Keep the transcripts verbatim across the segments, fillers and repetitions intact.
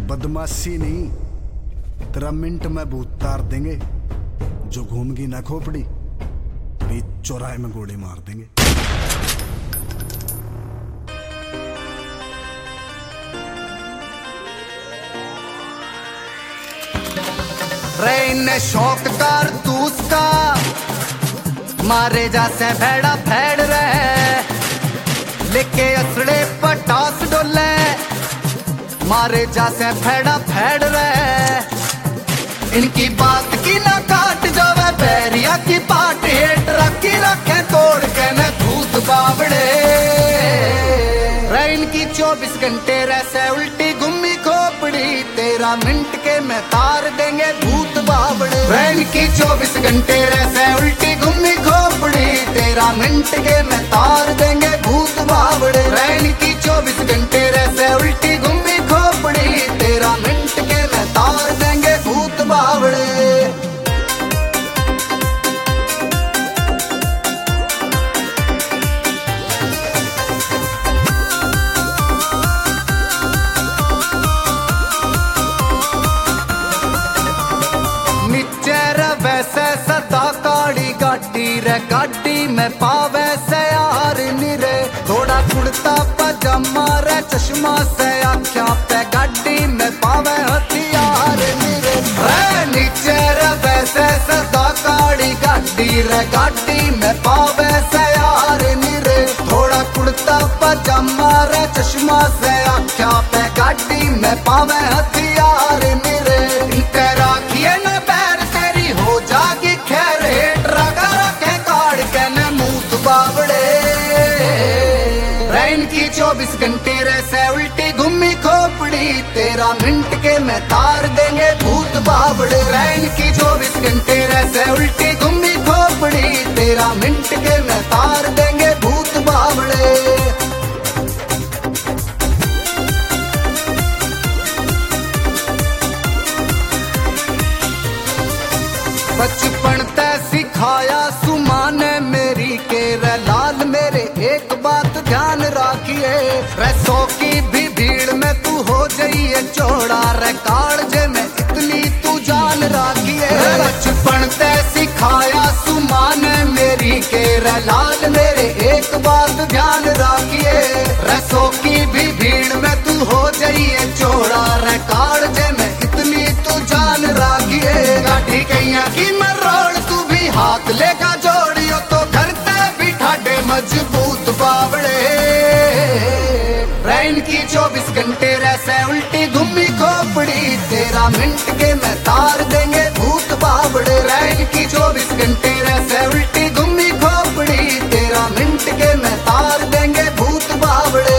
बदमाशी नहीं, तेरा मिनट में भूत तार देंगे। जो घूमगी ना खोपड़ी, बीच चौराहे में गोली मार देंगे। रे ने शौक कारतूस का मारे जासे भेड़ा फेड़ रहे, लेके असड़े पटास डोले मारे जासे भेड़ा फेड़ रहे। इनकी बात की ना काट जावे बैरिया की पाट, हेट रखी रखे तोड़ के न भूत बावड़े। रे इनकी चौबीस घंटे रहसे उल्टी घूमी खोपड़ी, तेरह मिनट के में तार देंगे भूत बावड़े। रे इनकी चौबीस घंटे रहसे उल्टी घूमी खोपड़ी, तेरह मिनट के में तार देंगे भूत बावड़े। रे इनकी चौबीस घंटे रहसे उल्टी घूमी खोपड़ी, तेरह मिनट के में तार देंगे भूत बावड़े। वैसे सदा काड़ी गाड़ी रे, गाड़ी में पावे से यार निरे। थोड़ा कुर्ता पजामा रे, चश्मा से आँखों पे गाड़ी में पावे हथियार निरे। रे नीचे रे वैसे सदा काड़ी गाड़ी रे, गाड़ी में पावे से यार निरे। थोड़ा कुर्ता पजामा रे, चश्मा से आँखों पे गाड़ी में पावे हथियार निरे। इनके राखिए न पैर तेरी हो जागी खैर, हेट रगा रखे काड़ के न मूत बावड़े। रे इनकी चौबीस घंटे रहसे उल्टी घूमी खोपड़ी, तेरह मिनट के में तार देंगे भूत बावड़े। रे इनकी चौबीस घंटे रहसे उल्टी घूमी खोपड़ी, तेरह मिनट के में तार देंगे भूत बावड़े। बचपन ते सिखाया सुमा ने मेरी के रे लाल मेरे एक बात ध्यान राखिए। रे सौ की भी भीड़ में तू हो जाइए चौड़ा, रे कालजे में इतनी तू जान राखिए। बचपन ते सिखाया सुमा ने मेरी के रे लाल मेरे एक बात ध्यान राखिए। रे सौ की भी भीड़ में तू हो जाइए चौड़ा, रे कालजे में इतनी तू जान राखिए। गाड़ी कैया की मरोड़ तू भी हाथ लेगा जोड़ियो, तो घर ते बिठा दे मजबूत बावड़े। रे इनकी चौबीस घंटे रहसे उल्टी घूमी खोपड़ी, तेरह मिनट के में तार देंगे भूत बावड़े। रे इनकी चौबीस घंटे रहसे उल्टी घूमी खोपड़ी, तेरह मिनट के में तार देंगे भूत बावड़े।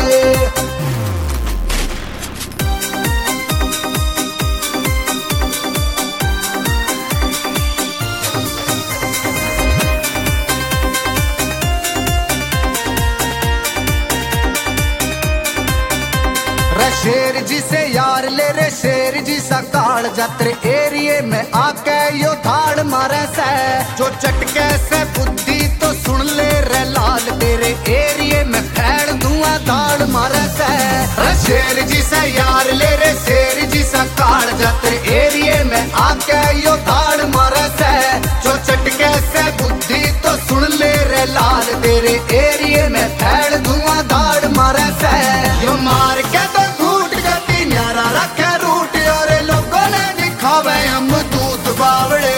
शेर जी से यार ले रे, शेर जी सा काल जात्रे एरिए में आके यो धाड़ मारे से। जो चटके से बुद्धि तो सुन ले रे लाल, तेरे एरिए में फैल धुआं धाड़ मारे से। शेर जी से यार ले रे, शेर जी सा काल जात्रे एरिए में आके यो धाड़ मारे से। जो चटके से बुद्धि तो सुन ले रे लाल, तेरे एरिए में फैल धुआं धाड़ मारे से। यो मार के तो न्यारा रखे रूट, और लोगों ने दिखावे हम दूध बावड़े।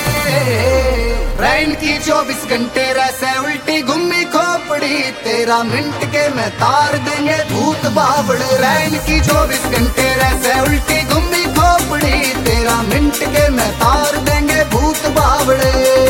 रे इनकी चौबीस घंटे रहसे उल्टी घूमी खोपड़ी, तेरह मिनट के में तार देंगे भूत बावड़े। रे इनकी चौबीस घंटे रहसे उल्टी घूमी खोपड़ी, तेरह मिनट के में तार देंगे भूत बावड़े।